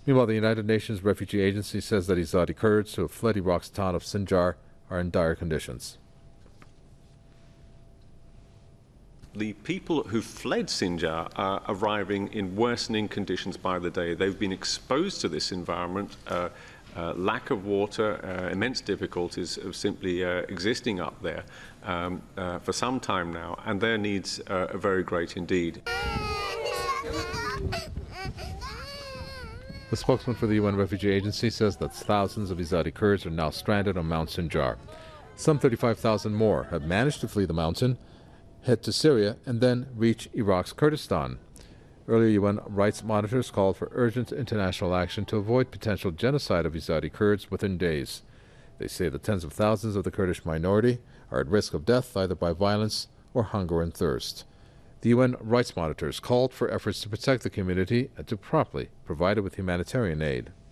Meanwhile, the United Nations Refugee Agency says that Azadi Kurds who have fled Iraq's town of Sinjar are in dire conditions. The people who fled Sinjar are arriving in worsening conditions by the day. They've been exposed to this environment, lack of water, immense difficulties of simply existing up there for some time now, and their needs are very great indeed. The spokesman for the UN Refugee Agency says that thousands of Azadi Kurds are now stranded on Mount Sinjar. Some 35,000 more have managed to flee the mountain, head to Syria, and then reach Iraq's Kurdistan. Earlier, UN rights monitors called for urgent international action to avoid potential genocide of Azadi Kurds within days. They say that tens of thousands of the Kurdish minority are at risk of death either by violence or hunger and thirst. The UN rights monitors called for efforts to protect the community and to promptly provide it with humanitarian aid.